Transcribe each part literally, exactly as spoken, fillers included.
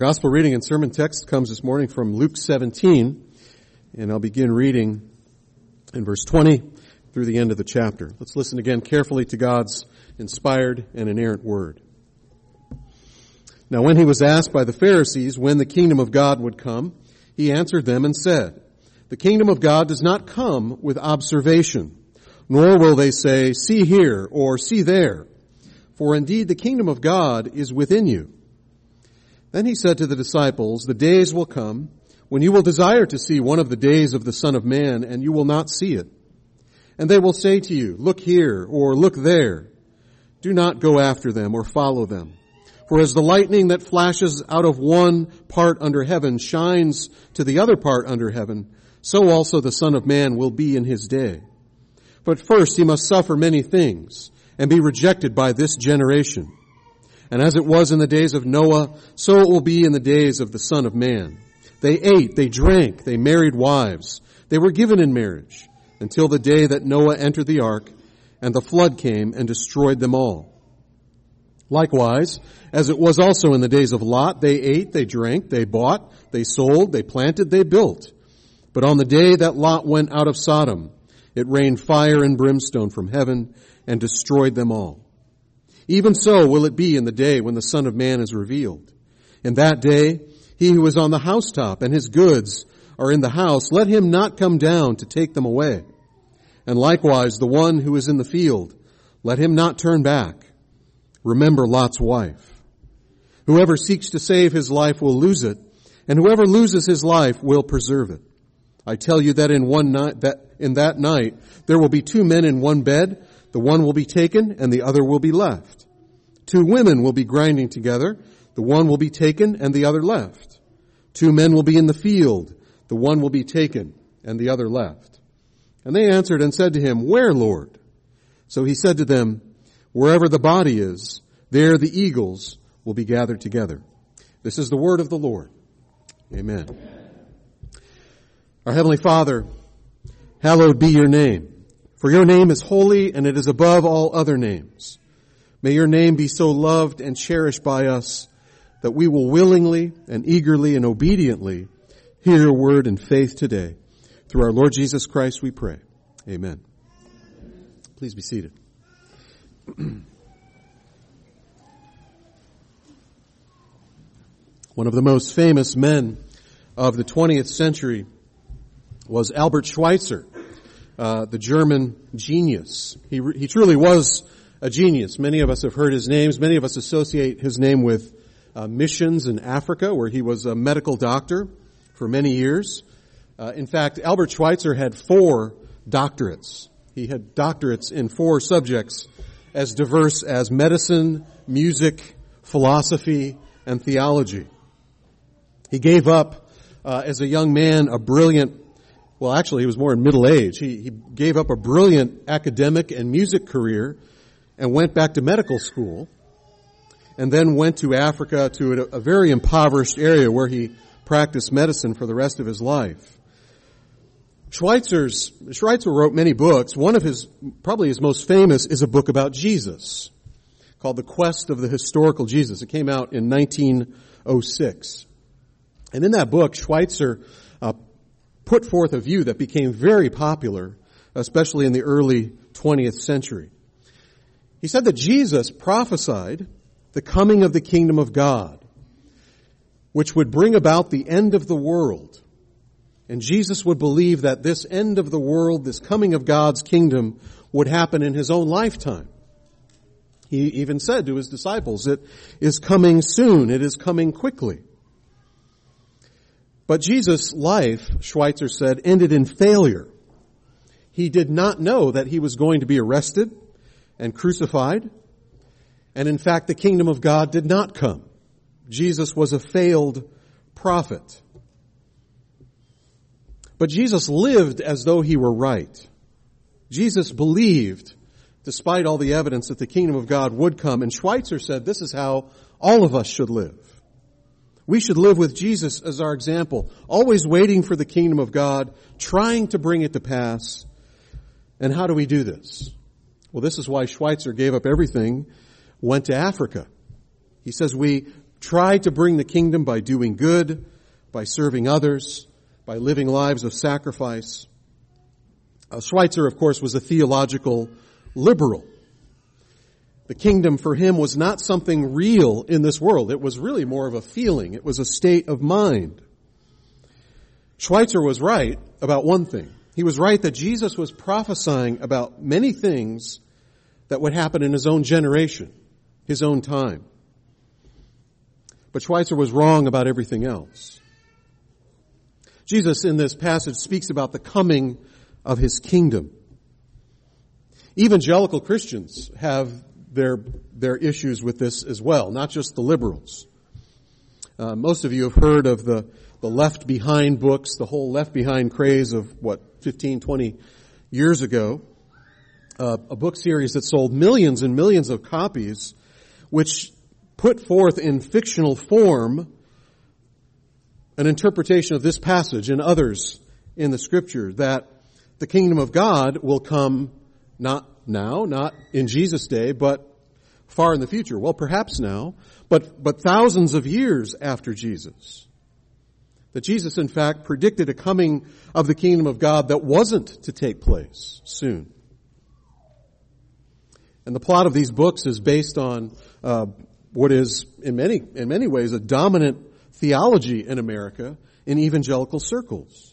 Our gospel reading and sermon text comes this morning from Luke seventeen, and I'll begin reading in verse twenty through the end of the chapter. Let's listen again carefully to God's inspired and inerrant word. Now when he was asked by the Pharisees when the kingdom of God would come, he answered them and said, "The kingdom of God does not come with observation, nor will they say, 'See here,' or 'See there.' For indeed the kingdom of God is within you." Then he said to the disciples, "The days will come when you will desire to see one of the days of the Son of Man, and you will not see it. And they will say to you, 'Look here,' or 'Look there.' Do not go after them or follow them. For as the lightning that flashes out of one part under heaven shines to the other part under heaven, so also the Son of Man will be in his day. But first he must suffer many things and be rejected by this generation. And as it was in the days of Noah, so it will be in the days of the Son of Man. They ate, they drank, they married wives. They were given in marriage until the day that Noah entered the ark, and the flood came and destroyed them all. Likewise, as it was also in the days of Lot, they ate, they drank, they bought, they sold, they planted, they built. But on the day that Lot went out of Sodom, it rained fire and brimstone from heaven and destroyed them all. Even so will it be in the day when the Son of Man is revealed. In that day, he who is on the housetop and his goods are in the house, let him not come down to take them away. And likewise, the one who is in the field, let him not turn back. Remember Lot's wife. Whoever seeks to save his life will lose it, and whoever loses his life will preserve it. I tell you that in one night, that in that night, there will be two men in one bed. The one will be taken and the other will be left. Two women will be grinding together. The one will be taken and the other left. Two men will be in the field. The one will be taken and the other left. And they answered and said to him, "Where, Lord?" So he said to them, "Wherever the body is, there the eagles will be gathered together." This is the word of the Lord. Amen. Our Heavenly Father, hallowed be your name. For your name is holy and it is above all other names. May your name be so loved and cherished by us that we will willingly and eagerly and obediently hear your word in faith today. Through our Lord Jesus Christ we pray. Amen. Please be seated. One of the most famous men of the twentieth century was Albert Schweitzer. Uh, the German genius. He he truly was a genius. Many of us have heard his names. Many of us associate his name with uh, missions in Africa, where he was a medical doctor for many years. Uh, in fact, Albert Schweitzer had four doctorates. He had doctorates in four subjects as diverse as medicine, music, philosophy, and theology. He gave up, uh, as a young man, a brilliant Well, actually, he was more in middle age. He, he gave up a brilliant academic and music career and went back to medical school, and then went to Africa to a, a very impoverished area where he practiced medicine for the rest of his life. Schweitzer's, Schweitzer wrote many books. One of his, probably his most famous, is a book about Jesus called The Quest of the Historical Jesus. It came out in nineteen oh six. And in that book, Schweitzer uh, put forth a view that became very popular, especially in the early twentieth century. He said that Jesus prophesied the coming of the kingdom of God, which would bring about the end of the world. And Jesus would believe that this end of the world, this coming of God's kingdom, would happen in his own lifetime. He even said to his disciples, "It is coming soon. It is coming quickly." But Jesus' life, Schweitzer said, ended in failure. He did not know that he was going to be arrested and crucified. And in fact, the kingdom of God did not come. Jesus was a failed prophet. But Jesus lived as though he were right. Jesus believed, despite all the evidence, that the kingdom of God would come. And Schweitzer said this is how all of us should live. We should live with Jesus as our example, always waiting for the kingdom of God, trying to bring it to pass. And how do we do this? Well, this is why Schweitzer gave up everything, went to Africa. He says we try to bring the kingdom by doing good, by serving others, by living lives of sacrifice. Uh, Schweitzer, of course, was a theological liberal. The kingdom for him was not something real in this world. It was really more of a feeling. It was a state of mind. Schweitzer was right about one thing. He was right that Jesus was prophesying about many things that would happen in his own generation, his own time. But Schweitzer was wrong about everything else. Jesus in this passage speaks about the coming of his kingdom. Evangelical Christians have their their issues with this as well, not just the liberals. Uh, most of you have heard of the, the Left Behind books, the whole Left Behind craze of, what, fifteen, twenty years ago. Uh, a book series that sold millions and millions of copies, which put forth in fictional form an interpretation of this passage and others in the Scripture, that the kingdom of God will come not now, not in Jesus' day, but far in the future. Well, perhaps now, but, but thousands of years after Jesus. That Jesus, in fact, predicted a coming of the kingdom of God that wasn't to take place soon. And the plot of these books is based on uh, what is, in many in many ways, a dominant theology in America in evangelical circles.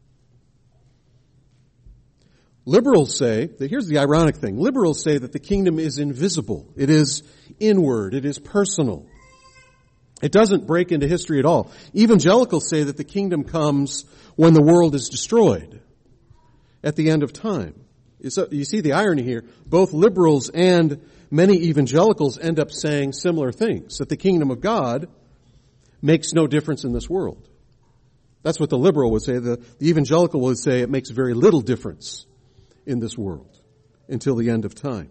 Liberals say, here's the ironic thing, liberals say that the kingdom is invisible. It is inward. It is personal. It doesn't break into history at all. Evangelicals say that the kingdom comes when the world is destroyed, at the end of time. You see the irony here. Both liberals and many evangelicals end up saying similar things, that the kingdom of God makes no difference in this world. That's what the liberal would say. The, the evangelical would say it makes very little difference in this world until the end of time.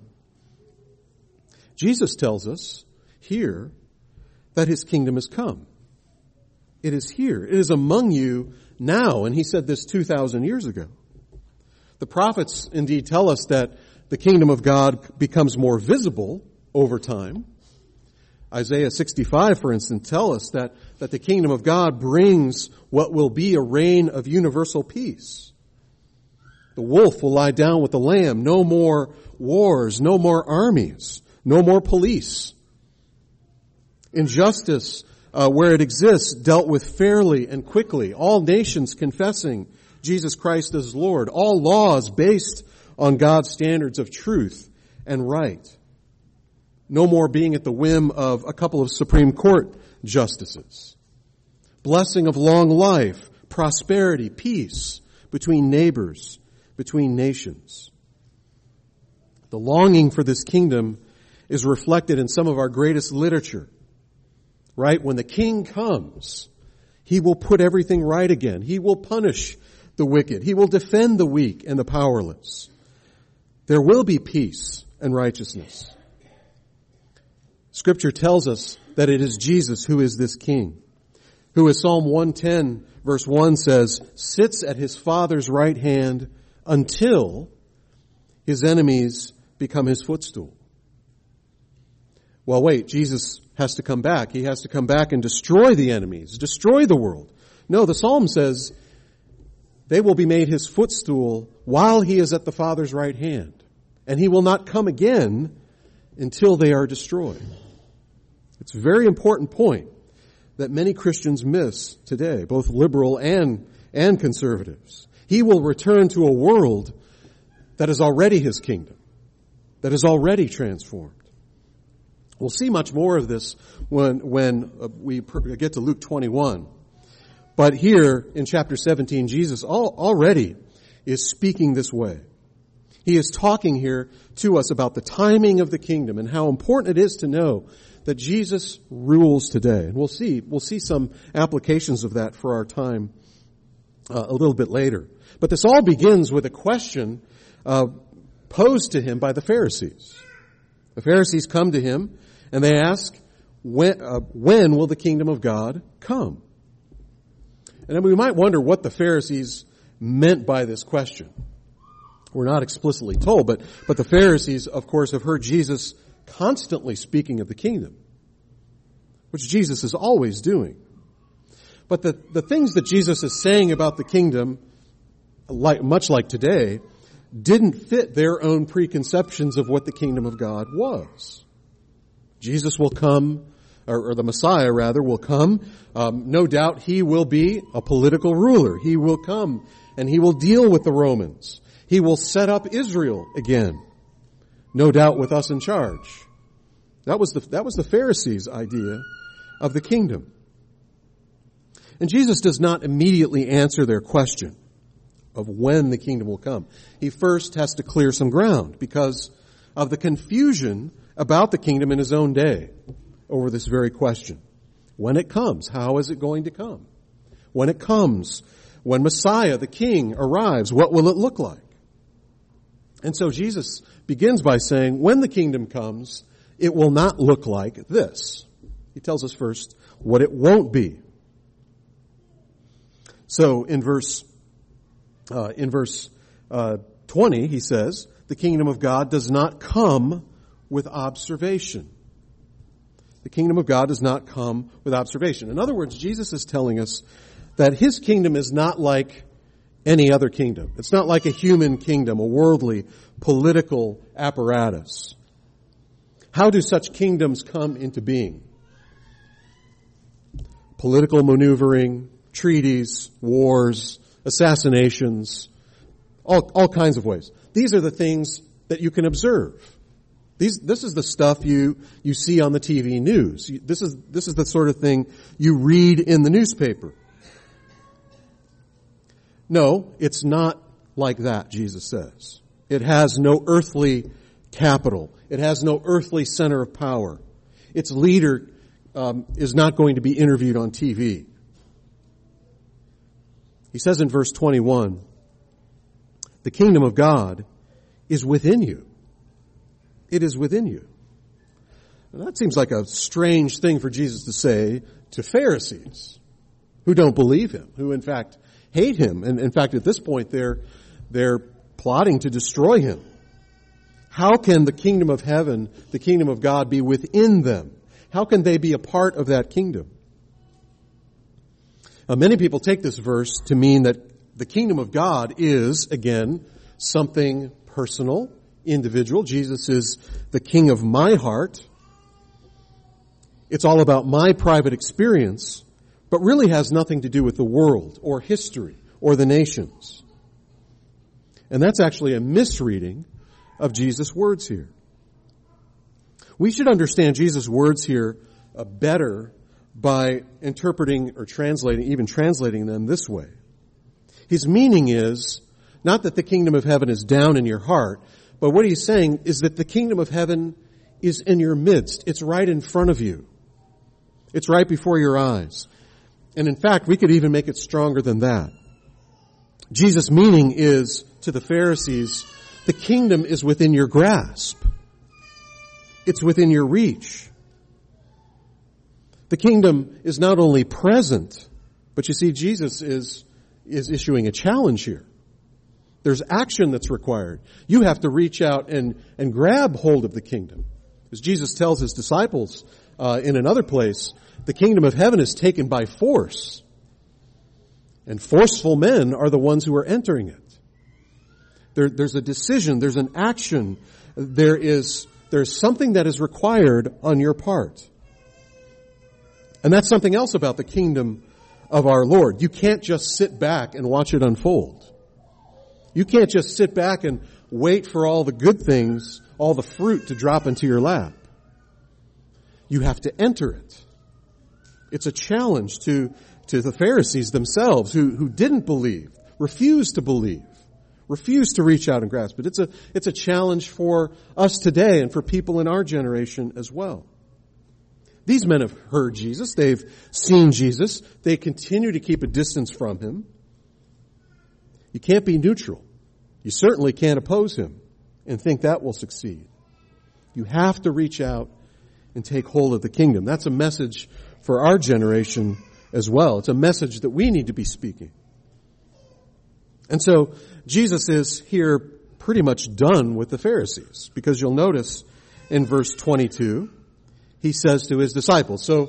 Jesus tells us here that his kingdom has come. It is here. It is among you now. And he said this two thousand years ago. The prophets indeed tell us that the kingdom of God becomes more visible over time. Isaiah sixty-five, for instance, tell us that, that the kingdom of God brings what will be a reign of universal peace. The wolf will lie down with the lamb. No more wars, no more armies, no more police. Injustice, uh, where it exists, dealt with fairly and quickly. All nations confessing Jesus Christ as Lord. All laws based on God's standards of truth and right. No more being at the whim of a couple of Supreme Court justices. Blessing of long life, prosperity, peace between neighbors, between nations. The longing for this kingdom is reflected in some of our greatest literature. Right? When the king comes, he will put everything right again. He will punish the wicked. He will defend the weak and the powerless. There will be peace and righteousness. Scripture tells us that it is Jesus who is this king, who, as Psalm one ten verse one says, sits at his Father's right hand until his enemies become his footstool. Well, wait, Jesus has to come back. He has to come back and destroy the enemies, destroy the world. No, the Psalm says they will be made his footstool while he is at the Father's right hand. And he will not come again until they are destroyed. It's a very important point that many Christians miss today, both liberal and, and conservatives. He will return to a world that is already his kingdom, that is already transformed. We'll see much more of this when, when uh, we get to Luke twenty-one. But here in chapter seventeen, Jesus al- already is speaking this way. He is talking here to us about the timing of the kingdom and how important it is to know that Jesus rules today. And we'll see, we'll see some applications of that for our time uh, a little bit later. But this all begins with a question uh, posed to him by the Pharisees. The Pharisees come to him and they ask, when, uh, when will the kingdom of God come? And then we might wonder what the Pharisees meant by this question. We're not explicitly told, but, but the Pharisees, of course, have heard Jesus constantly speaking of the kingdom. which Jesus is always doing. But the, the things that Jesus is saying about the kingdom, like, much like today, didn't fit their own preconceptions of what the kingdom of God was. Jesus will come, or, or the Messiah rather, will come. Um, no doubt he will be a political ruler. He will come and he will deal with the Romans. He will set up Israel again. No doubt with us in charge. That was the, that was the Pharisees' idea of the kingdom. And Jesus does not immediately answer their question of when the kingdom will come. He first has to clear some ground because of the confusion about the kingdom in his own day over this very question. When it comes, how is it going to come? When it comes, when Messiah, the King, arrives, what will it look like? And so Jesus begins by saying, when the kingdom comes, it will not look like this. He tells us first what it won't be. So in verse uh, in verse uh, twenty, he says, the kingdom of God does not come with observation. The kingdom of God does not come with observation. In other words, Jesus is telling us that his kingdom is not like any other kingdom. It's not like a human kingdom, a worldly, political apparatus. How do such kingdoms come into being? Political maneuvering, treaties, wars, assassinations, all, all kinds of ways. These are the things that you can observe. These, this is the stuff you, you see on the T V news. This is, this is the sort of thing you read in the newspaper. No, it's not like that, Jesus says. It has no earthly capital. It has no earthly center of power. Its leader um, is not going to be interviewed on T V. He says in verse twenty-one, the kingdom of God is within you. It is within you. Now, that seems like a strange thing for Jesus to say to Pharisees who don't believe him, who in fact hate him. And in fact, at this point, they're, they're plotting to destroy him. How can the kingdom of heaven, the kingdom of God, be within them? How can they be a part of that kingdom? Now, many people take this verse to mean that the kingdom of God is, again, something personal, individual. Jesus is the king of my heart. It's all about my private experience, but really has nothing to do with the world or history or the nations. And that's actually a misreading of Jesus' words here. We should understand Jesus' words here uh, better by interpreting or translating, even translating them this way. His meaning is not that the kingdom of heaven is down in your heart, but what he's saying is that the kingdom of heaven is in your midst. It's right in front of you. It's right before your eyes. And in fact, we could even make it stronger than that. Jesus' meaning is, to the Pharisees, the kingdom is within your grasp. It's within your reach. The kingdom is not only present, but you see, Jesus is, is issuing a challenge here. There's action that's required. You have to reach out and, and grab hold of the kingdom. As Jesus tells his disciples uh, in another place, the kingdom of heaven is taken by force. And forceful men are the ones who are entering it. There, there's a decision, there's an action, there is there's something that is required on your part. And that's something else about the kingdom of our Lord. You can't just sit back and watch it unfold. You can't just sit back and wait for all the good things, all the fruit to drop into your lap. You have to enter it. It's a challenge to, to the Pharisees themselves who, who didn't believe, refused to believe, refused to reach out and grasp it. It's a, it's a challenge for us today and for people in our generation as well. These men have heard Jesus. They've seen Jesus. They continue to keep a distance from him. You can't be neutral. You certainly can't oppose him and think that will succeed. You have to reach out and take hold of the kingdom. That's a message for our generation as well. It's a message that we need to be speaking. And so Jesus is here pretty much done with the Pharisees, because you'll notice in verse twenty-two, he says to his disciples, so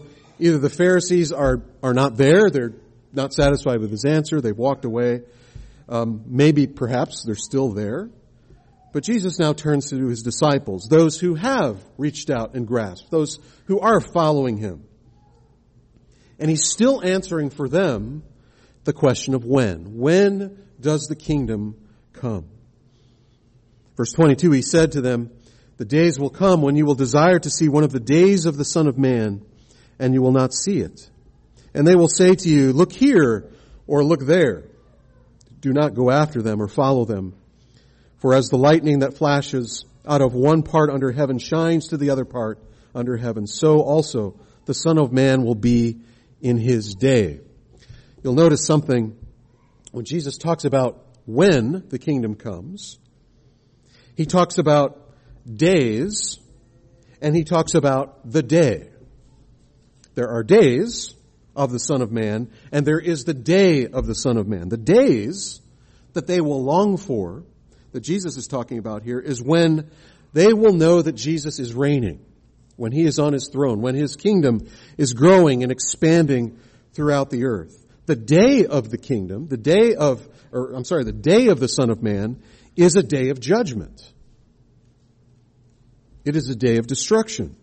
Either the Pharisees are, are not there, they're not satisfied with his answer, they've walked away. Um, maybe, perhaps, they're still there. But Jesus now turns to his disciples, those who have reached out and grasped, those who are following him. And he's still answering for them the question of when. When does the kingdom come? Verse twenty-two, he said to them, the days will come when you will desire to see one of the days of the Son of Man, and you will not see it. And they will say to you, look here, or look there. Do not go after them or follow them. For as the lightning that flashes out of one part under heaven shines to the other part under heaven, so also the Son of Man will be in his day. You'll notice something when Jesus talks about when the kingdom comes. He talks about days, and he talks about the day. There are days of the Son of Man, and there is the day of the Son of Man. The days that they will long for, that Jesus is talking about here, is when they will know that Jesus is reigning, when he is on his throne, when his kingdom is growing and expanding throughout the earth. The day of the kingdom, the day of, or I'm sorry, the day of the Son of Man is a day of judgment. It is a day of destruction.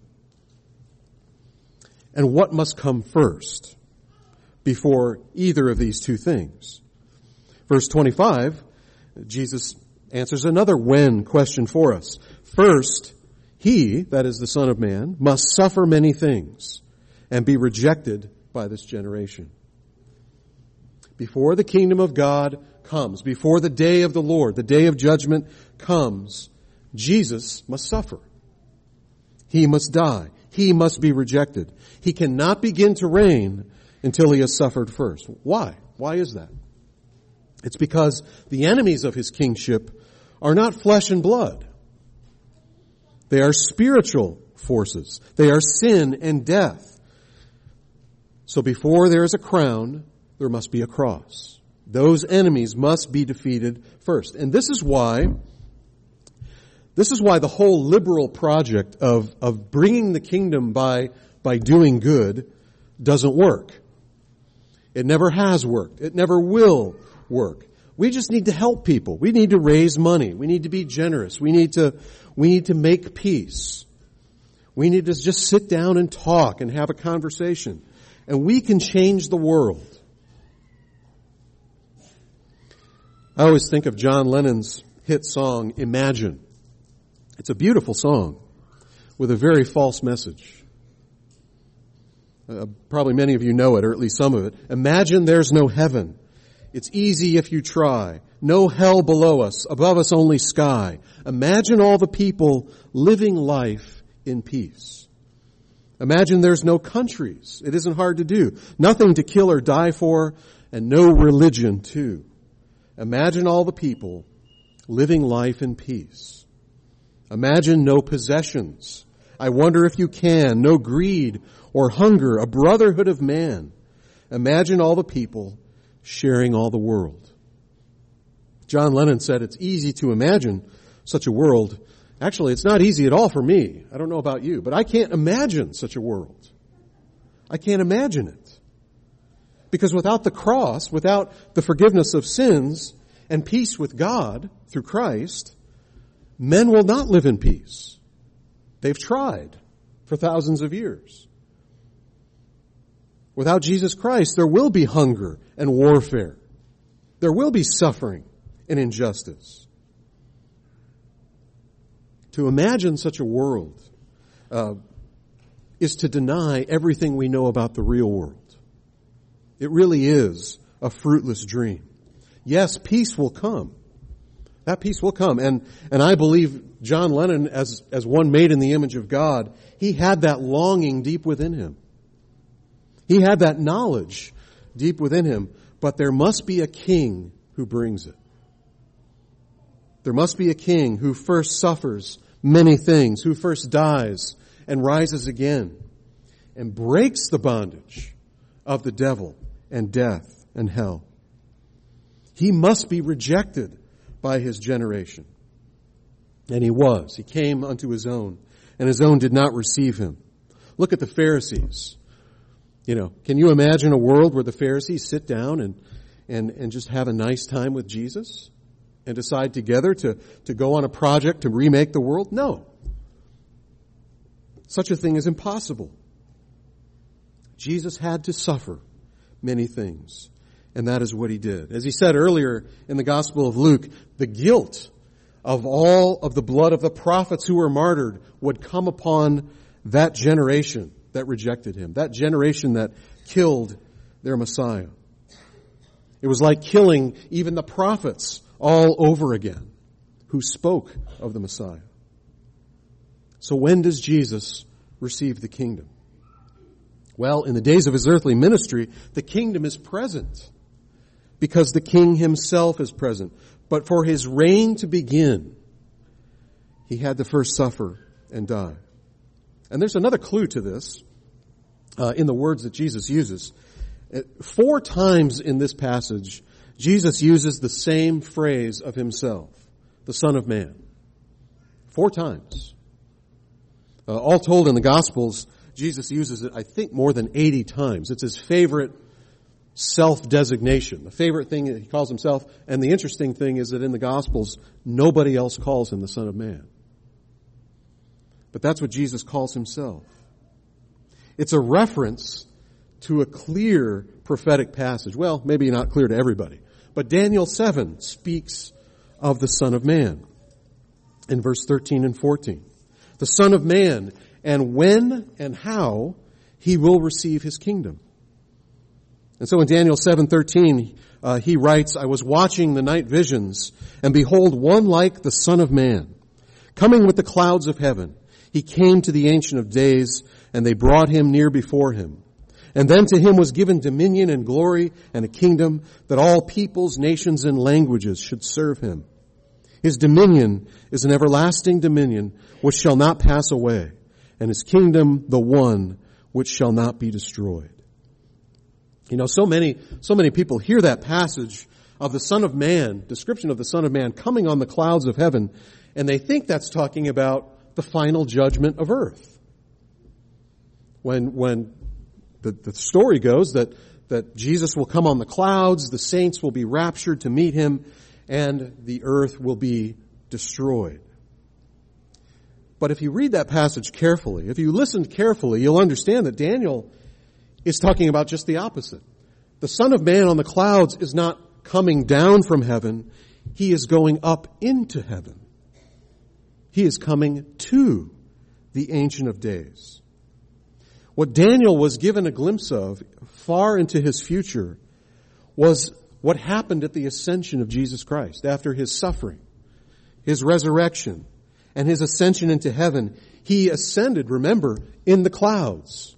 And what must come first before either of these two things? Verse twenty-five, Jesus answers another when question for us. First, he, that is the Son of Man, must suffer many things and be rejected by this generation. Before the kingdom of God comes, before the day of the Lord, the day of judgment comes, Jesus must suffer. He must die. He must be rejected. He cannot begin to reign until he has suffered first. Why? Why is that? It's because the enemies of his kingship are not flesh and blood. They are spiritual forces. They are sin and death. So before there is a crown, there must be a cross. Those enemies must be defeated first. And this is why, this is why the whole liberal project of, of bringing the kingdom by, by doing good doesn't work. It never has worked. It never will work. We just need to help people. We need to raise money. We need to be generous. We need to, we need to make peace. We need to just sit down and talk and have a conversation. And we can change the world. I always think of John Lennon's hit song, Imagine. It's a beautiful song with a very false message. Uh, probably many of you know it, or at least some of it. Imagine there's no heaven. It's easy if you try. No hell below us, above us only sky. Imagine all the people living life in peace. Imagine there's no countries. It isn't hard to do. Nothing to kill or die for, and no religion too. Imagine all the people living life in peace. Imagine no possessions. I wonder if you can. No greed or hunger, a brotherhood of man. Imagine all the people sharing all the world. John Lennon said it's easy to imagine such a world. Actually, it's not easy at all for me. I don't know about you, but I can't imagine such a world. I can't imagine it. Because without the cross, without the forgiveness of sins and peace with God through Christ, men will not live in peace. They've tried for thousands of years. Without Jesus Christ, there will be hunger and warfare. There will be suffering and injustice. To imagine such a world uh, is to deny everything we know about the real world. It really is a fruitless dream. Yes, peace will come. That peace will come. And, and I believe John Lennon, as, as one made in the image of God, he had that longing deep within him. He had that knowledge deep within him. But there must be a king who brings it. There must be a king who first suffers many things, who first dies and rises again and breaks the bondage of the devil and death and hell. He must be rejected by his generation. And he was. He came unto his own, and his own did not receive him. Look at the Pharisees. You know, can you imagine a world where the Pharisees sit down and, and, and just have a nice time with Jesus and decide together to, to go on a project to remake the world? No. Such a thing is impossible. Jesus had to suffer many things, and that is what he did. As he said earlier in the Gospel of Luke, the guilt of all of the blood of the prophets who were martyred would come upon that generation that rejected him, that generation that killed their Messiah. It was like killing even the prophets all over again who spoke of the Messiah. So when does Jesus receive the kingdom? Well, in the days of his earthly ministry, the kingdom is present because the king himself is present. But for his reign to begin, he had to first suffer and die. And there's another clue to this uh, in the words that Jesus uses. Four times in this passage, Jesus uses the same phrase of himself, the Son of Man. Four times. Uh, all told in the Gospels, Jesus uses it, I think, more than eighty times. It's his favorite self-designation, the favorite thing that he calls himself. And the interesting thing is that in the Gospels, nobody else calls him the Son of Man. But that's what Jesus calls himself. It's a reference to a clear prophetic passage. Well, maybe not clear to everybody. But Daniel seven speaks of the Son of Man in verse thirteen and fourteen. The Son of Man, and when and how he will receive his kingdom. And so in Daniel seven thirteen, uh, he writes, I was watching the night visions, and behold, one like the Son of Man, coming with the clouds of heaven. He came to the Ancient of Days, and they brought him near before him. And then to him was given dominion and glory and a kingdom that all peoples, nations, and languages should serve him. His dominion is an everlasting dominion which shall not pass away, and his kingdom the one which shall not be destroyed. You know, so many, so many people hear that passage of the Son of Man, description of the Son of Man coming on the clouds of heaven, and they think that's talking about the final judgment of earth. When, when the, the story goes that, that Jesus will come on the clouds, the saints will be raptured to meet him, and the earth will be destroyed. But if you read that passage carefully, if you listen carefully, you'll understand that Daniel is talking about just the opposite. The Son of Man on the clouds is not coming down from heaven. He is going up into heaven. He is coming to the Ancient of Days. What Daniel was given a glimpse of far into his future was what happened at the ascension of Jesus Christ after his suffering, his resurrection, and his ascension into heaven. He ascended, remember, in the clouds.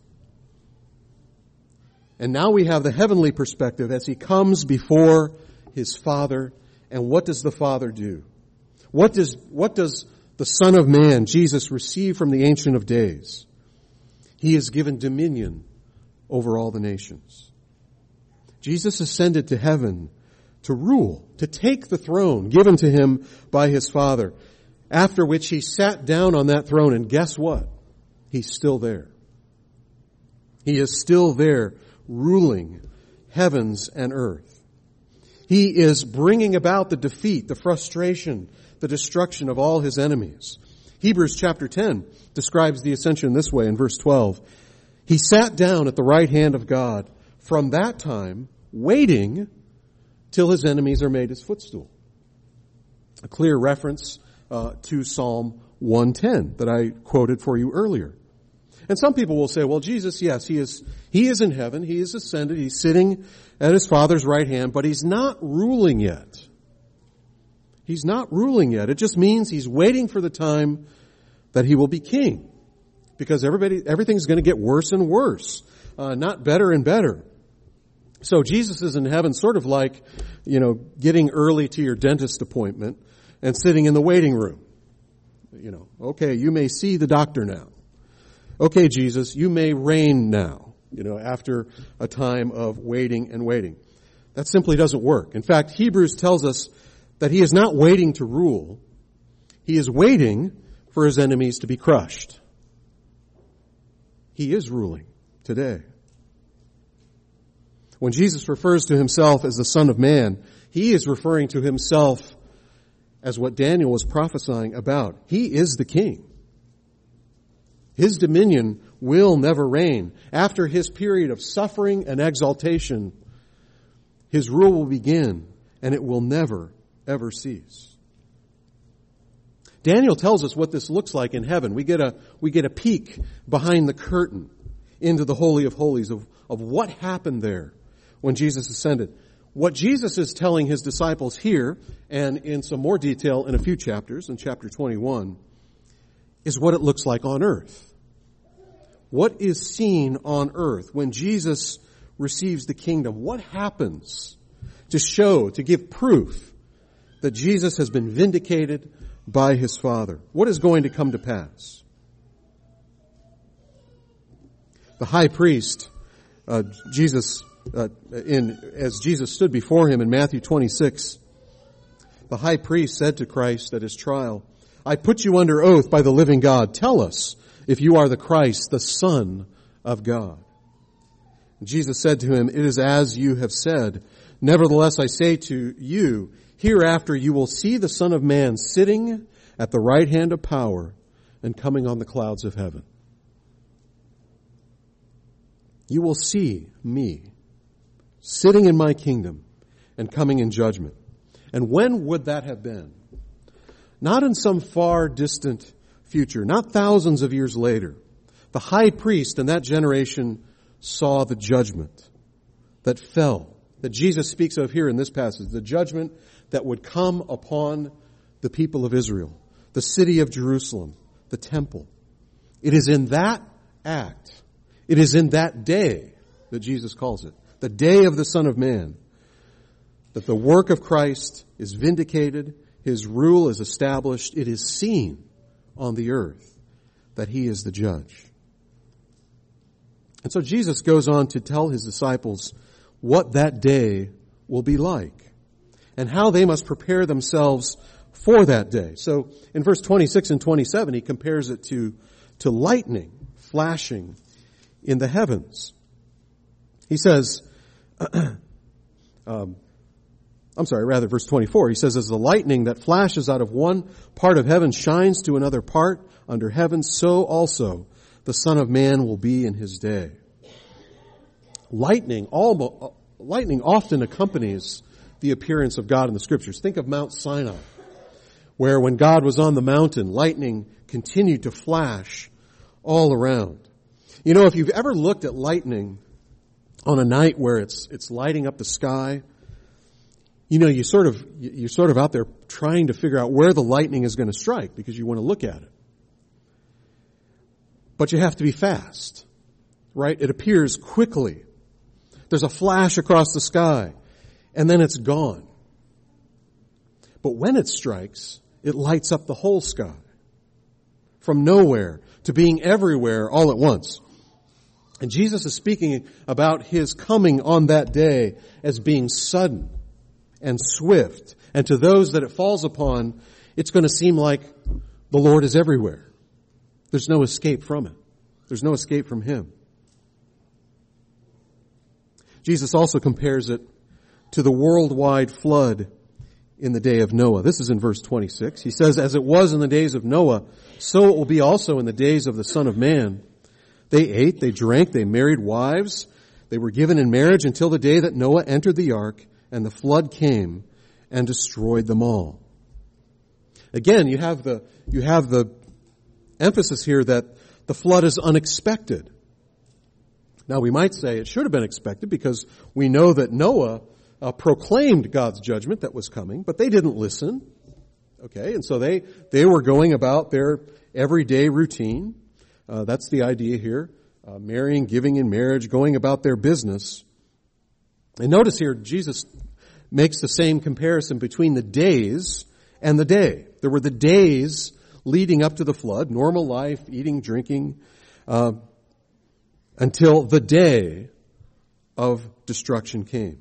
And now we have the heavenly perspective as he comes before his Father. And what does the Father do? What does, what does the Son of Man, Jesus, receive from the Ancient of Days? He is given dominion over all the nations. Jesus ascended to heaven to rule, to take the throne given to him by his Father, after which he sat down on that throne, and guess what? He's still there. He is still there, ruling heavens and earth. He is bringing about the defeat, the frustration, the destruction of all his enemies. Hebrews chapter ten describes the ascension this way in verse twelve. He sat down at the right hand of God, from that time waiting till his enemies are made his footstool. A clear reference uh, to Psalm one ten that I quoted for you earlier. And some people will say, well, Jesus, yes, he is, he is in heaven. He is ascended. He's sitting at his Father's right hand, but he's not ruling yet. He's not ruling yet. It just means he's waiting for the time that he will be king. Because everybody, everything's going to get worse and worse, uh, not better and better. So Jesus is in heaven sort of like, you know, getting early to your dentist appointment and sitting in the waiting room. You know, okay, you may see the doctor now. Okay, Jesus, you may reign now, you know, after a time of waiting and waiting. That simply doesn't work. In fact, Hebrews tells us that he is not waiting to rule. He is waiting for his enemies to be crushed. He is ruling today. When Jesus refers to himself as the Son of Man, he is referring to himself as what Daniel was prophesying about. He is the king. His dominion will never reign. After his period of suffering and exaltation, his rule will begin, and it will never, ever cease. Daniel tells us what this looks like in heaven. We get a, we get a peek behind the curtain into the Holy of Holies of, of what happened there when Jesus ascended. What Jesus is telling his disciples here, and in some more detail in a few chapters, in chapter twenty-one, is what it looks like on earth. What is seen on earth when Jesus receives the kingdom? What happens to show, to give proof that Jesus has been vindicated by his Father? What is going to come to pass? The high priest, uh, Jesus, uh, in as Jesus stood before him in Matthew twenty-six, the high priest said to Christ at his trial, "I put you under oath by the living God. Tell us if you are the Christ, the Son of God." Jesus said to him, "It is as you have said. Nevertheless, I say to you, hereafter you will see the Son of Man sitting at the right hand of power and coming on the clouds of heaven." You will see me sitting in my kingdom and coming in judgment. And when would that have been? Not in some far distant future, not thousands of years later. The high priest in that generation saw the judgment that fell, that Jesus speaks of here in this passage, the judgment that would come upon the people of Israel, the city of Jerusalem, the temple. It is in that act, it is in that day that Jesus calls it, the day of the Son of Man, that the work of Christ is vindicated, his rule is established, it is seen on the earth that he is the judge. And so Jesus goes on to tell his disciples what that day will be like and how they must prepare themselves for that day. So in verse twenty-six and twenty-seven, he compares it to, to lightning flashing in the heavens. He says, um, I'm sorry, rather verse twenty-four, he says, "As the lightning that flashes out of one part of heaven shines to another part under heaven, so also the Son of Man will be in his day." Lightning, almost, lightning often accompanies the appearance of God in the Scriptures. Think of Mount Sinai, where when God was on the mountain, lightning continued to flash all around. You know, if you've ever looked at lightning on a night where it's it's lighting up the sky, you know, you sort of you're sort of out there trying to figure out where the lightning is going to strike because you want to look at it. But you have to be fast, right? It appears quickly. There's a flash across the sky, and then it's gone. But when it strikes, it lights up the whole sky, from nowhere to being everywhere all at once. And Jesus is speaking about his coming on that day as being sudden and swift. And to those that it falls upon, it's going to seem like the Lord is everywhere. There's no escape from it. There's no escape from him. Jesus also compares it to the worldwide flood in the day of Noah. This is in verse twenty-six. He says, "As it was in the days of Noah, so it will be also in the days of the Son of Man. They ate, they drank, they married wives. They were given in marriage until the day that Noah entered the ark, and the flood came and destroyed them all." Again, you have the, you have the emphasis here that the flood is unexpected. Now, we might say it should have been expected because we know that Noah uh, proclaimed God's judgment that was coming, but they didn't listen. Okay, and so they, they were going about their everyday routine. Uh, that's the idea here. Uh, marrying, giving in marriage, going about their business. And notice here, Jesus makes the same comparison between the days and the day. There were the days leading up to the flood, normal life, eating, drinking, uh, until the day of destruction came.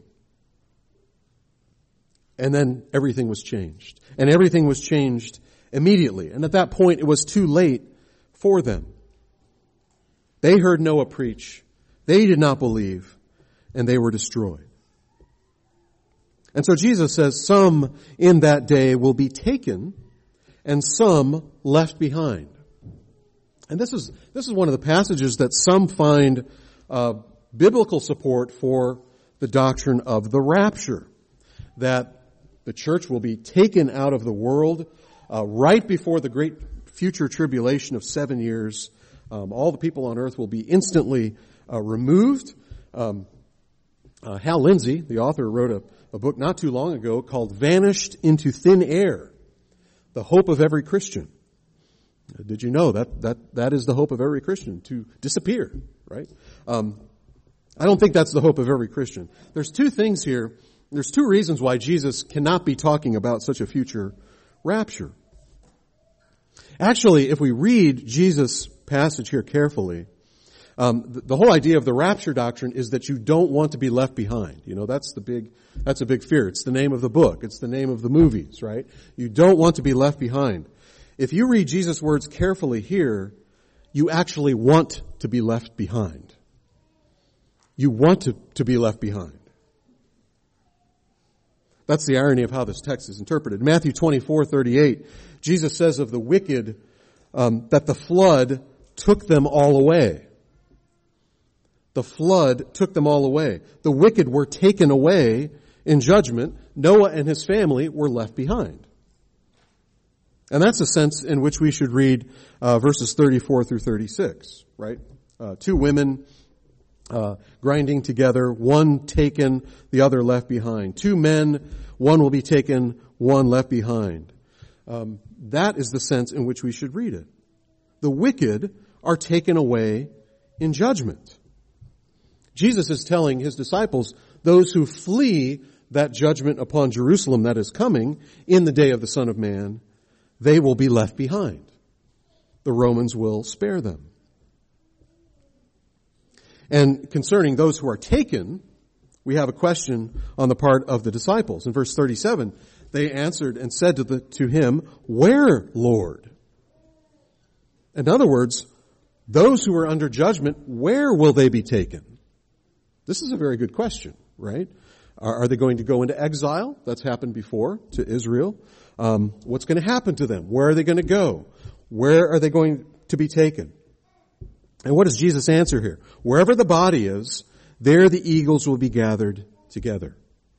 And then everything was changed. And everything was changed immediately. And at that point, it was too late for them. They heard Noah preach. They did not believe. and they were destroyed. And so Jesus says some in that day will be taken and some left behind. And this is this is one of the passages that some find uh, biblical support for the doctrine of the rapture, that the church will be taken out of the world uh, right before the great future tribulation of seven years. Um, all the people on earth will be instantly uh, removed. Um, uh, Hal Lindsey, the author, wrote a, a book not too long ago called Vanished into Thin Air, The Hope of Every Christian. Did you know that that that is the hope of every Christian, to disappear, right? Um, I don't think that's the hope of every Christian. There's two things here. There's two reasons why Jesus cannot be talking about such a future rapture. Actually, if we read Jesus' passage here carefully, um, the, the whole idea of the rapture doctrine is that you don't want to be left behind. You know, that's the big, that's a big fear. It's the name of the book. It's the name of the movies, right? You don't want to be left behind. If you read Jesus' words carefully here, you actually want to be left behind. You want to, to be left behind. That's the irony of how this text is interpreted. In Matthew twenty-four thirty-eight, Jesus says of the wicked um, that the flood took them all away. The flood took them all away. The wicked were taken away in judgment. Noah and his family were left behind. And that's the sense in which we should read uh, verses thirty-four through thirty-six, right? Uh, two women uh, grinding together, one taken, the other left behind. Two men, one will be taken, one left behind. Um, that is the sense in which we should read it. The wicked are taken away in judgment. Jesus is telling his disciples, those who flee that judgment upon Jerusalem that is coming in the day of the Son of Man, they will be left behind. The Romans will spare them. And concerning those who are taken, we have a question on the part of the disciples. In verse thirty-seven, they answered and said to, the, to him, "Where, Lord?" In other words, those who are under judgment, where will they be taken? This is a very good question, right? Are, are they going to go into exile? That's happened before to Israel. Um, what's going to happen to them? Where are they going to go? Where are they going to be taken? And what does Jesus answer here? Wherever the body is, there the eagles will be gathered together.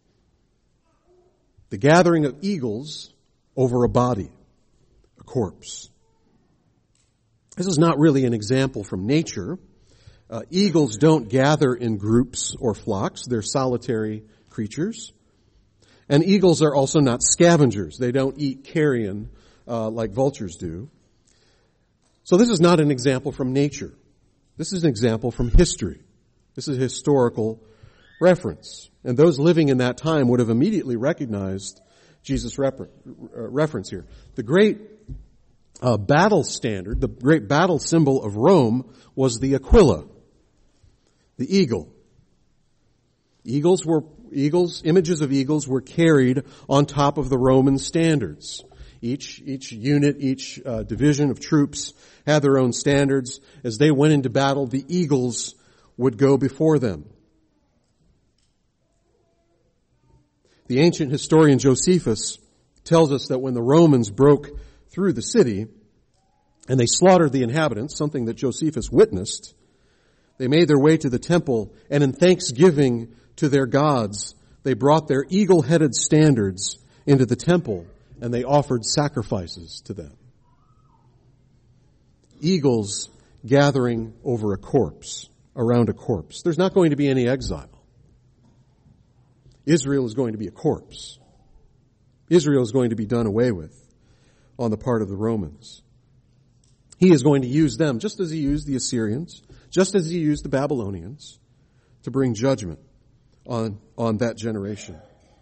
The gathering of eagles over a body, a corpse. This is not really an example from nature. Uh, eagles don't gather in groups or flocks. They're solitary creatures. And eagles are also not scavengers. They don't eat carrion uh, like vultures do. So this is not an example from nature. This is an example from history. This is a historical reference. And those living in that time would have immediately recognized Jesus' refer- uh, reference here. The great uh, battle standard, the great battle symbol of Rome was the aquila, the eagle. Eagles were Eagles, images of eagles were carried on top of the Roman standards. Each, each unit, each uh, division of troops had their own standards. As they went into battle, the eagles would go before them. The ancient historian Josephus tells us that when the Romans broke through the city and they slaughtered the inhabitants, something that Josephus witnessed, they made their way to the temple, and in thanksgiving to their gods, they brought their eagle-headed standards into the temple, and they offered sacrifices to them. Eagles gathering over a corpse, around a corpse. There's not going to be any exile. Israel is going to be a corpse. Israel is going to be done away with on the part of the Romans. He is going to use them, just as he used the Assyrians, just as he used the Babylonians, to bring judgment on, on that generation.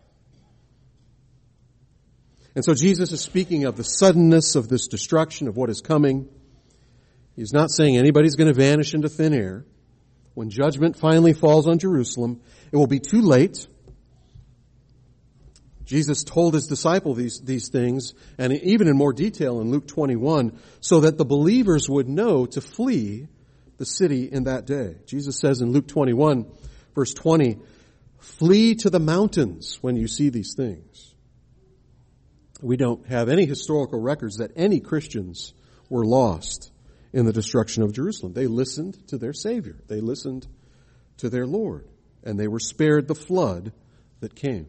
And so Jesus is speaking of the suddenness of this destruction, of what is coming. He's not saying anybody's going to vanish into thin air. When judgment finally falls on Jerusalem, it will be too late. Jesus told his disciple these, these things, and even in more detail in Luke twenty-one, so that the believers would know to flee the city in that day. Jesus says in Luke twenty-one, Verse twenty, flee to the mountains when you see these things. We don't have any historical records that any Christians were lost in the destruction of Jerusalem. They listened to their Savior. They listened to their Lord. And they were spared the flood that came.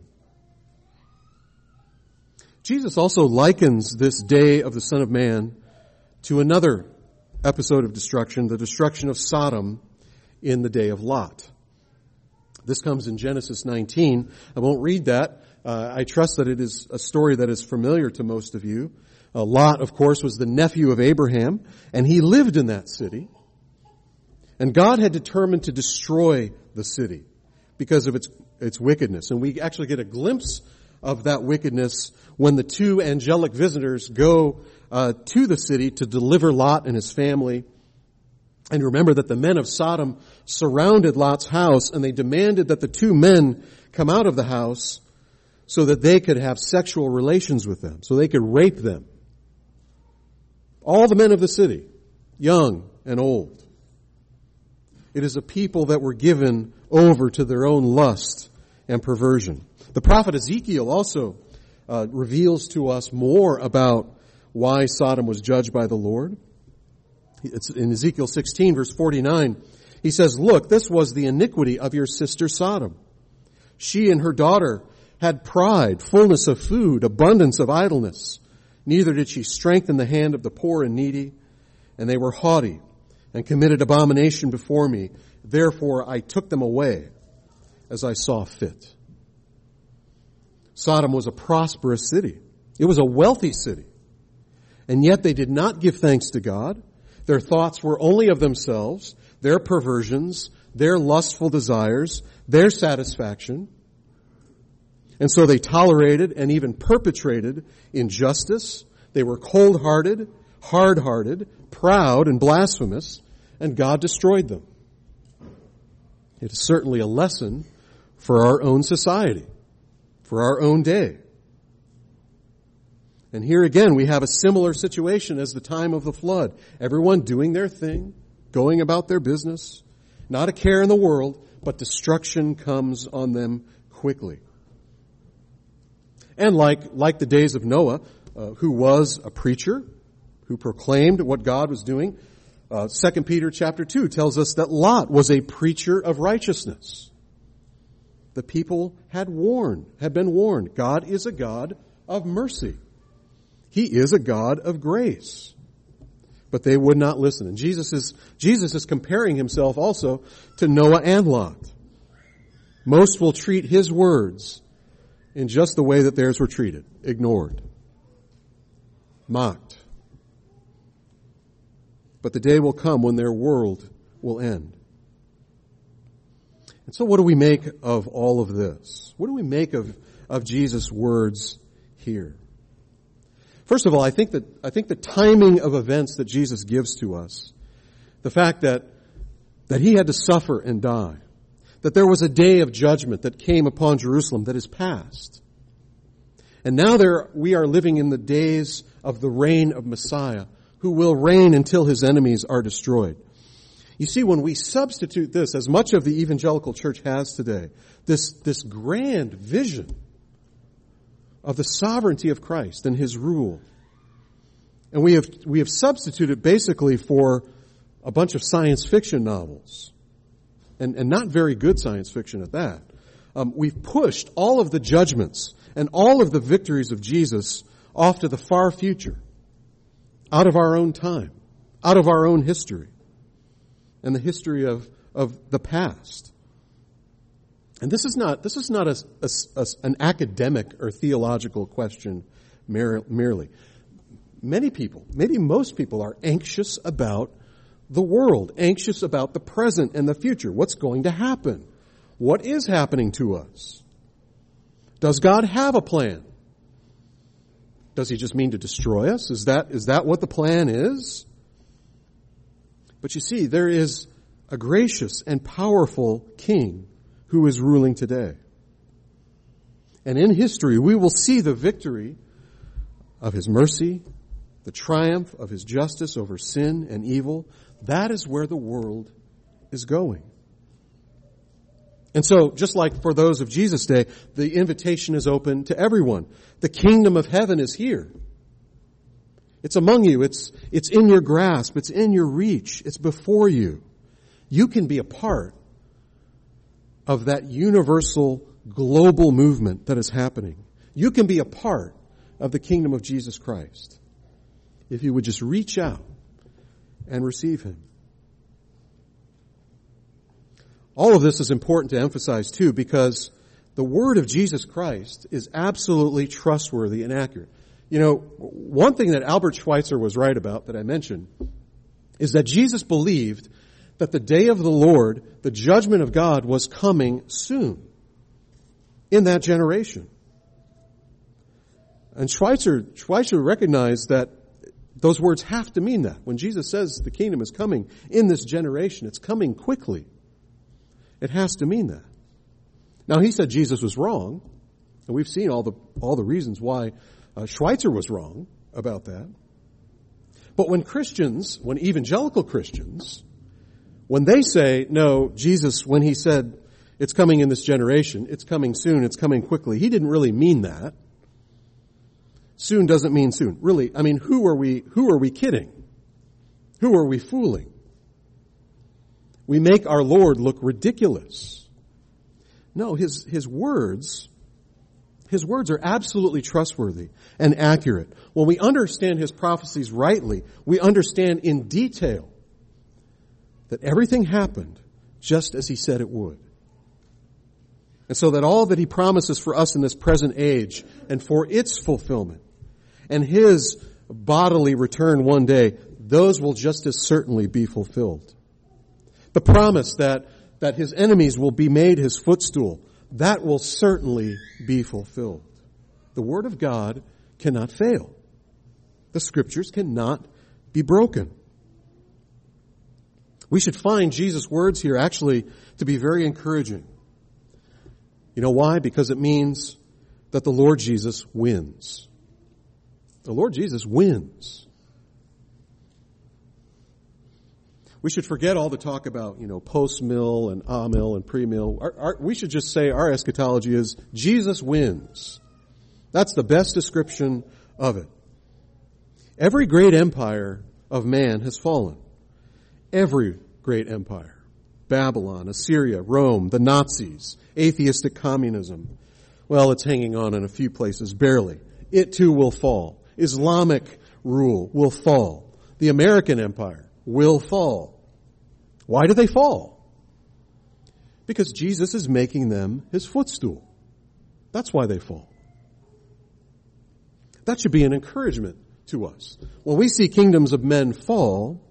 Jesus also likens this day of the Son of Man to another episode of destruction, the destruction of Sodom in the day of Lot. This comes in Genesis nineteen. I won't read that. Uh, I trust that it is a story that is familiar to most of you. Uh, Lot, of course, was the nephew of Abraham, and he lived in that city. And God had determined to destroy the city because of its its wickedness. And we actually get a glimpse of that wickedness when the two angelic visitors go uh, to the city to deliver Lot and his family. And remember that the men of Sodom surrounded Lot's house, and they demanded that the two men come out of the house so that they could have sexual relations with them, so they could rape them. All the men of the city, young and old. It is a people that were given over to their own lust and perversion. The prophet Ezekiel also uh, reveals to us more about why Sodom was judged by the Lord. It's in Ezekiel sixteen, verse forty-nine. He says, "Look, this was the iniquity of your sister Sodom. She and her daughter had pride, fullness of food, abundance of idleness. Neither did she strengthen the hand of the poor and needy, and they were haughty and committed abomination before me. Therefore I took them away as I saw fit." Sodom was a prosperous city. It was a wealthy city. And yet they did not give thanks to God. Their thoughts were only of themselves, their perversions, their lustful desires, their satisfaction. And so they tolerated and even perpetrated injustice. They were cold-hearted, hard-hearted, proud, and blasphemous, and God destroyed them. It is certainly a lesson for our own society, for our own day. And here again, we have a similar situation as the time of the flood. Everyone doing their thing, going about their business, not a care in the world, but destruction comes on them quickly. And like, like the days of Noah, uh, who was a preacher, who proclaimed what God was doing, uh, Second Peter chapter two tells us that Lot was a preacher of righteousness. The people had warned, had been warned. God is a God of mercy. He is a God of grace. But they would not listen. And Jesus is, Jesus is comparing himself also to Noah and Lot. Most will treat his words in just the way that theirs were treated. Ignored. Mocked. But the day will come when their world will end. And so what do we make of all of this? What do we make of, of Jesus' words here? First of all, I think that I think the timing of events that Jesus gives to us, the fact that that he had to suffer and die, that there was a day of judgment that came upon Jerusalem that is past. And now there we are living in the days of the reign of Messiah, who will reign until his enemies are destroyed. You see, when we substitute this, as much of the evangelical church has today, this, this grand vision of the sovereignty of Christ and his rule. And we have we have substituted basically for a bunch of science fiction novels. And, and not very good science fiction at that. Um, we've pushed all of the judgments and all of the victories of Jesus off to the far future, out of our own time, out of our own history, and the history of, of the past. And this is not this is not a, a, a, an academic or theological question merely. Many people, maybe most people, are anxious about the world, anxious about the present and the future. What's going to happen? What is happening to us? Does God have a plan? Does he just mean to destroy us? Is that is that what the plan is? But you see, there is a gracious and powerful king who is ruling today. And in history, we will see the victory of his mercy, the triumph of his justice over sin and evil. That is where the world is going. And so, just like for those of Jesus' day, the invitation is open to everyone. The kingdom of heaven is here. It's among you. It's, it's in your grasp. It's in your reach. It's before you. You can be a part of that universal global movement that is happening. You can be a part of the kingdom of Jesus Christ if you would just reach out and receive Him. All of this is important to emphasize too, because the word of Jesus Christ is absolutely trustworthy and accurate. You know, one thing that Albert Schweitzer was right about that I mentioned is that Jesus believed that the day of the Lord, the judgment of God, was coming soon in that generation. And Schweitzer, Schweitzer recognized that those words have to mean that. When Jesus says the kingdom is coming in this generation, it's coming quickly. It has to mean that. Now, he said Jesus was wrong, and we've seen all the all the reasons why uh, Schweitzer was wrong about that. But when Christians, when evangelical Christians, when they say, no, Jesus, when he said it's coming in this generation, it's coming soon, it's coming quickly, he didn't really mean that. Soon doesn't mean soon. Really, I mean, who are we, who are we kidding? Who are we fooling? We make our Lord look ridiculous. No, his, his words, his words are absolutely trustworthy and accurate. When we understand his prophecies rightly, we understand in detail that everything happened just as he said it would. And so that all that he promises for us in this present age and for its fulfillment and his bodily return one day, those will just as certainly be fulfilled. The promise that, that his enemies will be made his footstool, that will certainly be fulfilled. The Word of God cannot fail. The Scriptures cannot be broken. We should find Jesus' words here actually to be very encouraging. You know why? Because it means that the Lord Jesus wins. The Lord Jesus wins. We should forget all the talk about, you know, post-mill and a-mill and pre-mill. Our, our, we should just say our eschatology is Jesus wins. That's the best description of it. Every great empire of man has fallen. Every great empire. Babylon, Assyria, Rome, the Nazis, atheistic communism. Well, it's hanging on in a few places, barely. It too will fall. Islamic rule will fall. The American empire will fall. Why do they fall? Because Jesus is making them his footstool. That's why they fall. That should be an encouragement to us. When we see kingdoms of men fall,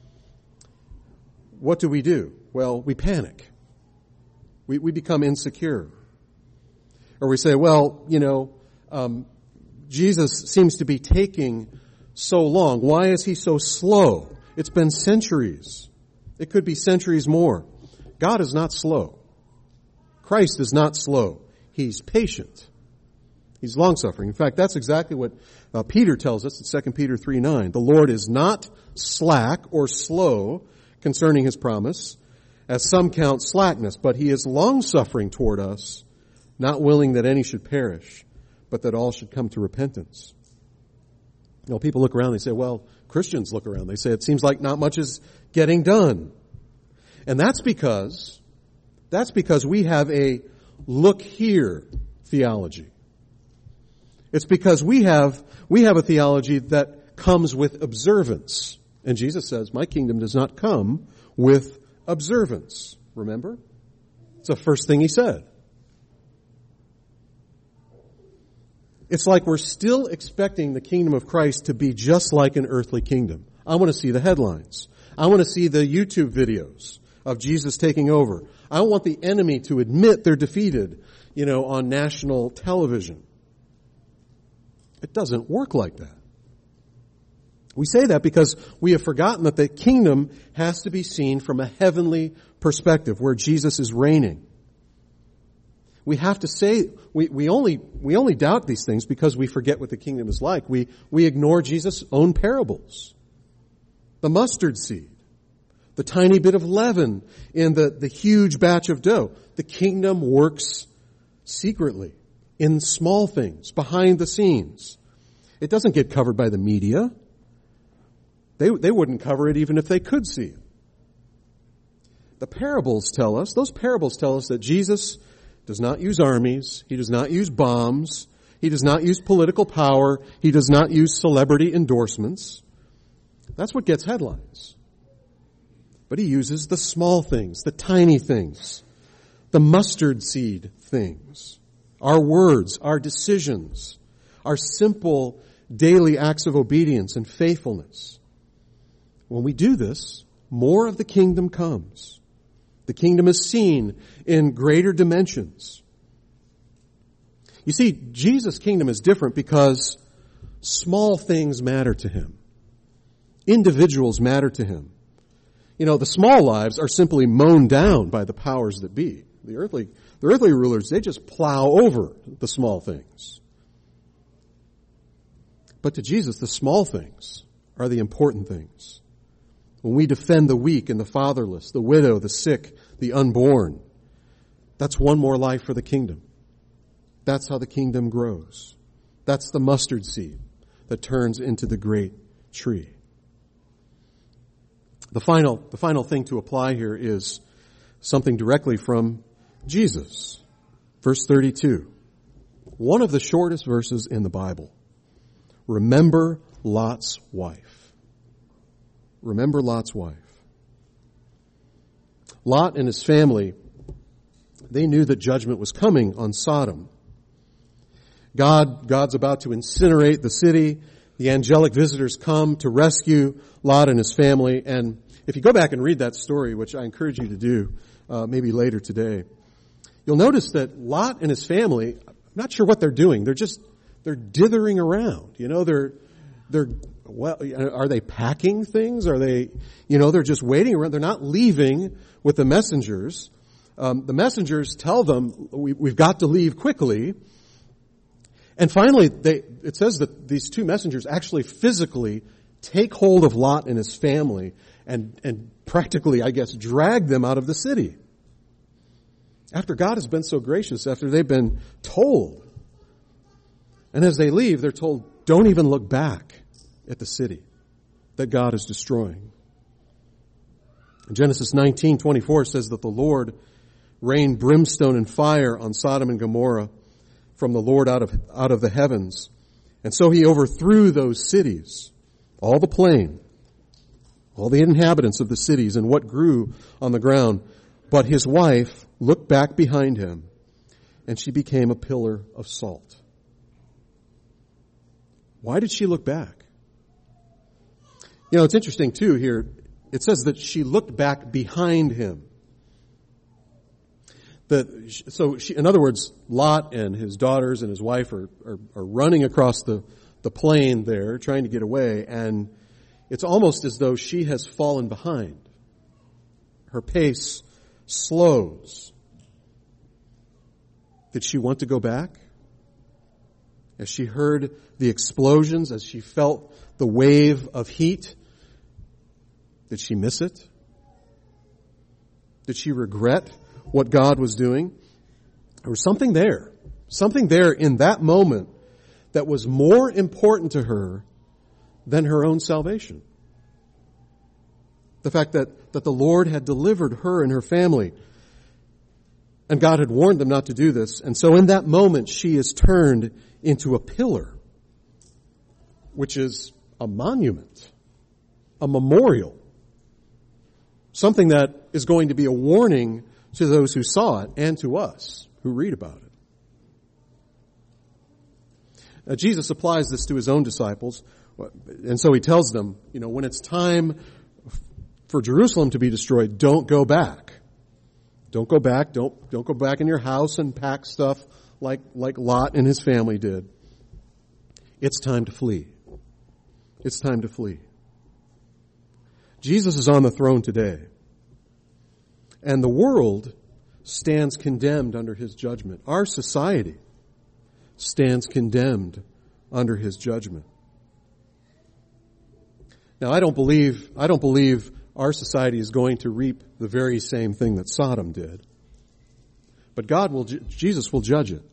what do we do? Well, we panic. We, we become insecure. Or we say, well, you know, um, Jesus seems to be taking so long. Why is he so slow? It's been centuries. It could be centuries more. God is not slow. Christ is not slow. He's patient. He's long-suffering. In fact, that's exactly what uh, Peter tells us in Second Peter three nine. The Lord is not slack or slow concerning his promise, as some count slackness, but he is long-suffering toward us, not willing that any should perish, but that all should come to repentance. You know, people look around and they say, well, Christians look around. They say, it seems like not much is getting done. And that's because, that's because we have a look here theology. It's because we have, we have a theology that comes with observance. And Jesus says, my kingdom does not come with observance. Remember? It's the first thing he said. It's like we're still expecting the kingdom of Christ to be just like an earthly kingdom. I want to see the headlines. I want to see the YouTube videos of Jesus taking over. I want the enemy to admit they're defeated, you know, on national television. It doesn't work like that. We say that because we have forgotten that the kingdom has to be seen from a heavenly perspective where Jesus is reigning. We have to say, we, we only, we only doubt these things because we forget what the kingdom is like. We, we ignore Jesus' own parables. The mustard seed, the tiny bit of leaven in the, the huge batch of dough. The kingdom works secretly, in small things, behind the scenes. It doesn't get covered by the media. They, they wouldn't cover it even if they could see it. The parables tell us, those parables tell us that Jesus does not use armies. He does not use bombs. He does not use political power. He does not use celebrity endorsements. That's what gets headlines. But he uses the small things, the tiny things, the mustard seed things, our words, our decisions, our simple daily acts of obedience and faithfulness. When we do this, more of the kingdom comes. The kingdom is seen in greater dimensions. You see, Jesus' kingdom is different because small things matter to him. Individuals matter to him. You know, the small lives are simply mown down by the powers that be. The earthly, the earthly rulers, they just plow over the small things. But to Jesus, the small things are the important things. When we defend the weak and the fatherless, the widow, the sick, the unborn, that's one more life for the kingdom. That's how the kingdom grows. That's the mustard seed that turns into the great tree. The final, the final thing to apply here is something directly from Jesus. Verse thirty-two. One of the shortest verses in the Bible. Remember Lot's wife. Remember Lot's wife. Lot and his family, they knew that judgment was coming on Sodom. God, God's about to incinerate the city. The angelic visitors come to rescue Lot and his family. And if you go back and read that story, which I encourage you to do, uh, maybe later today, you'll notice that Lot and his family, I'm not sure what they're doing. They're just, they're dithering around. You know, they're, they're, well, are they packing things? Are they, you know, they're just waiting around. They're not leaving with the messengers. Um, the messengers tell them, we, we've got to leave quickly. And finally, they, it says that these two messengers actually physically take hold of Lot and his family and, and practically, I guess, drag them out of the city. After God has been so gracious, after they've been told. And as they leave, they're told, don't even look back at the city that God is destroying. Genesis nineteen twenty-four says that the Lord rained brimstone and fire on Sodom and Gomorrah from the Lord out of, out of the heavens. And so he overthrew those cities, all the plain, all the inhabitants of the cities and what grew on the ground. But his wife looked back behind him, and she became a pillar of salt. Why did she look back? You know, it's interesting too here. It says that she looked back behind him. That, so she, in other words, Lot and his daughters and his wife are, are, are running across the, the plain there, trying to get away, and it's almost as though she has fallen behind. Her pace slows. Did she want to go back? As she heard the explosions, as she felt the wave of heat, did she miss it? Did she regret what God was doing? There was something there. Something there in that moment that was more important to her than her own salvation. The fact that, that the Lord had delivered her and her family. And God had warned them not to do this. And so in that moment, she is turned into a pillar, which is a monument, a memorial, something that is going to be a warning to those who saw it and to us who read about it. Now, Jesus applies this to his own disciples, and so he tells them, you know, when it's time for Jerusalem to be destroyed, don't go back. Don't go back. Don't, don't go back in your house and pack stuff like, like Lot and his family did. It's time to flee. It's time to flee. Jesus is on the throne today. And the world stands condemned under his judgment. Our society stands condemned under his judgment. Now, I don't believe, I don't believe our society is going to reap the very same thing that Sodom did. But God will, Jesus will judge it.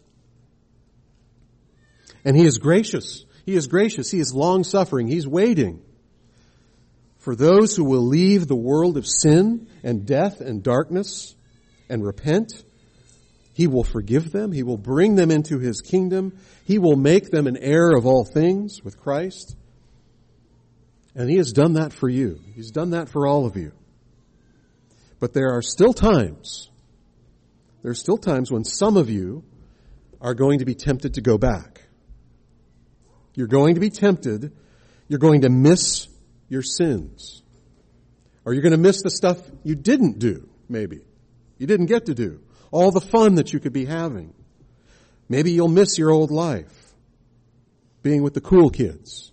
And He is gracious. He is gracious. He is long-suffering. He's waiting for those who will leave the world of sin and death and darkness and repent. He will forgive them. He will bring them into His kingdom. He will make them an heir of all things with Christ. And He has done that for you. He's done that for all of you. But there are still times, there are still times when some of you are going to be tempted to go back. You're going to be tempted. You're going to miss your sins. Or you're going to miss the stuff you didn't do, maybe. You didn't get to do. All the fun that you could be having. Maybe you'll miss your old life, being with the cool kids.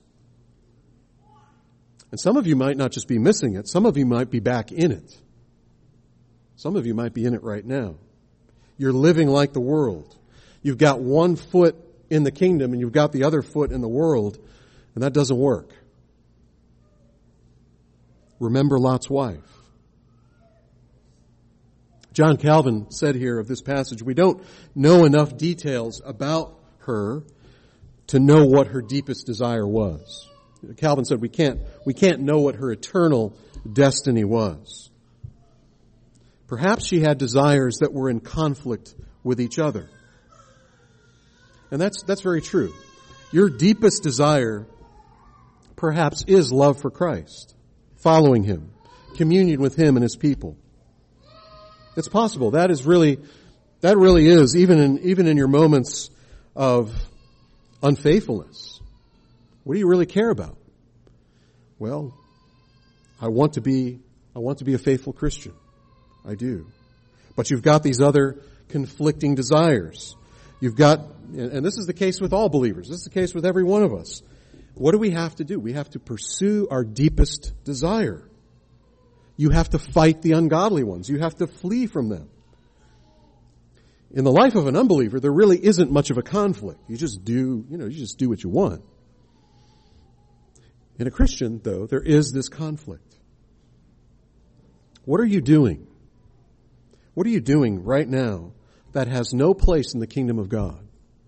And some of you might not just be missing it. Some of you might be back in it. Some of you might be in it right now. You're living like the world. You've got one foot in the kingdom and you've got the other foot in the world, and that doesn't work. Remember Lot's wife. John Calvin said here of this passage, we don't know enough details about her to know what her deepest desire was. Calvin said we can't, we can't know what her eternal destiny was. Perhaps she had desires that were in conflict with each other. And that's, that's very true. Your deepest desire perhaps is love for Christ, following Him, communion with Him and His people. It's possible. That is really, that really is, even in, even in your moments of unfaithfulness. What do you really care about? Well, I want to be, I want to be a faithful Christian. I do. But you've got these other conflicting desires. You've got, and this is the case with all believers. This is the case with every one of us. What do we have to do? We have to pursue our deepest desire. You have to fight the ungodly ones. You have to flee from them. In the life of an unbeliever, there really isn't much of a conflict. You just do, you know, you just do what you want. In a Christian, though, there is this conflict. What are you doing? What are you doing right now that has no place in the kingdom of God?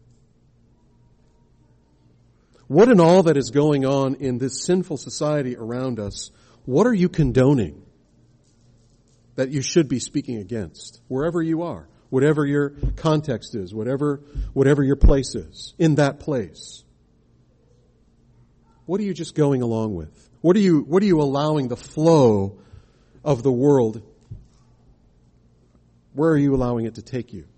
What in all that is going on in this sinful society around us, what are you condoning that you should be speaking against, wherever you are, whatever your context is, whatever, whatever your place is, in that place? What are you just going along with? What are you, what are you allowing the flow of the world? Where are you allowing it to take you?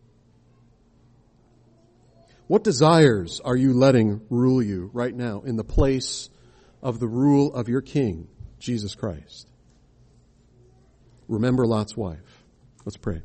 What desires are you letting rule you right now in the place of the rule of your King, Jesus Christ? Remember Lot's wife. Let's pray.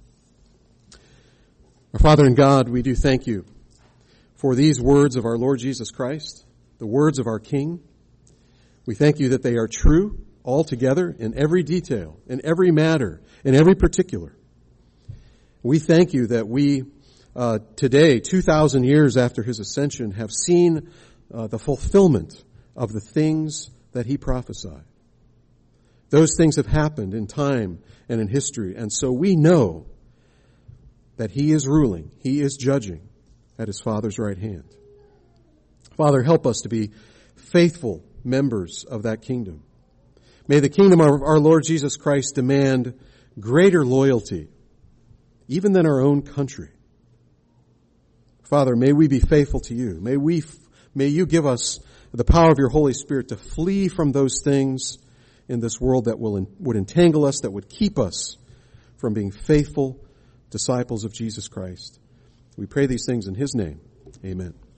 Our Father in God, we do thank you for these words of our Lord Jesus Christ, the words of our King. We thank you that they are true altogether in every detail, in every matter, in every particular. We thank you that we uh, today, two thousand years after His ascension, have seen uh, the fulfillment of the things that He prophesied. Those things have happened in time and in history, and so we know that He is ruling, He is judging at His Father's right hand. Father, help us to be faithful members of that kingdom. May the kingdom of our Lord Jesus Christ demand greater loyalty, even than our own country. Father, may we be faithful to you. May we, may you give us the power of your Holy Spirit to flee from those things in this world that will, would entangle us, that would keep us from being faithful disciples of Jesus Christ. We pray these things in His name. Amen.